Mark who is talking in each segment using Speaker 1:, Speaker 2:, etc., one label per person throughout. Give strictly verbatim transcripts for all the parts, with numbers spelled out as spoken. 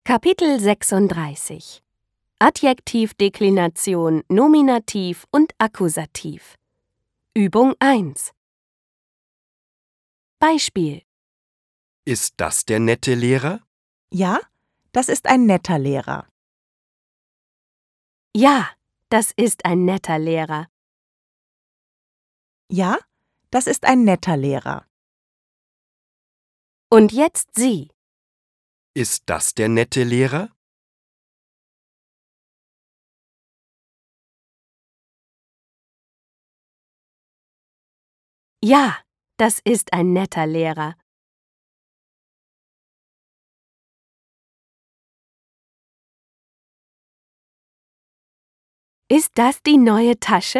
Speaker 1: Kapitel sechsunddreißig Adjektivdeklination, Nominativ und Akkusativ. Übung eins. Beispiel:
Speaker 2: Ist das der nette Lehrer?
Speaker 3: Ja, das ist ein netter Lehrer.
Speaker 1: Ja, das ist ein netter Lehrer.
Speaker 3: Ja, das ist ein netter Lehrer.
Speaker 1: Und jetzt Sie.
Speaker 2: Ist das der nette Lehrer?
Speaker 1: Ja, das ist ein netter Lehrer. Ist das die neue Tasche?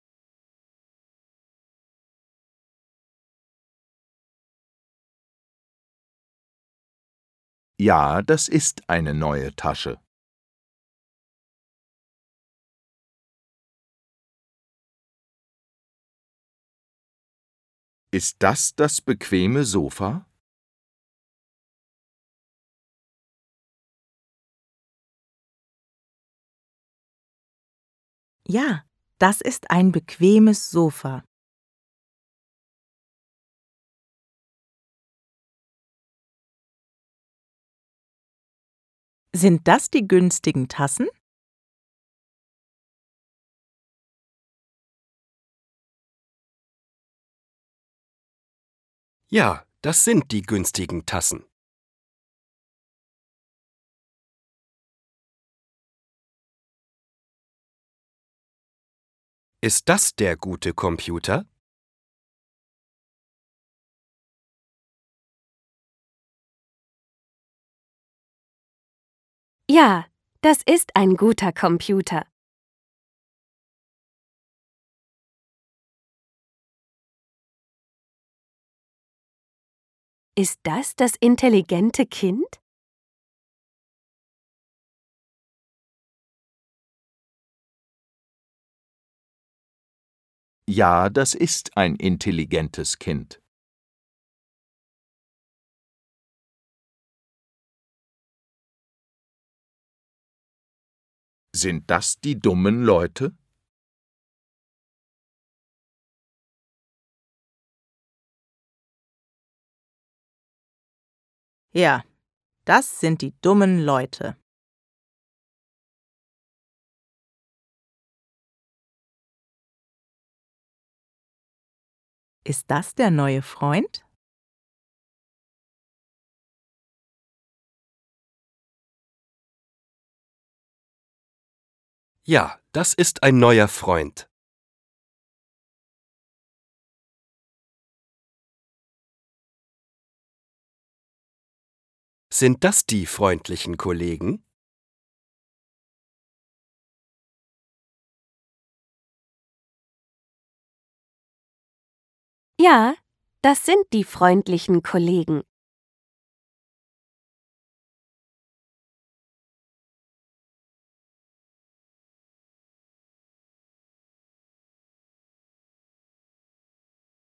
Speaker 4: Ja, das ist eine neue Tasche. Ist das das bequeme Sofa?
Speaker 3: Ja, das ist ein bequemes Sofa. Sind das die günstigen Tassen?
Speaker 2: Ja, das sind die günstigen Tassen. Ist das der gute Computer?
Speaker 1: Ja, das ist ein guter Computer. Ist das das intelligente Kind?
Speaker 4: Ja, das ist ein intelligentes Kind. Sind das die dummen Leute?
Speaker 3: Ja, das sind die dummen Leute. Ist das der neue Freund?
Speaker 2: Ja, das ist ein neuer Freund. Sind das die freundlichen Kollegen?
Speaker 1: Ja, das sind die freundlichen Kollegen.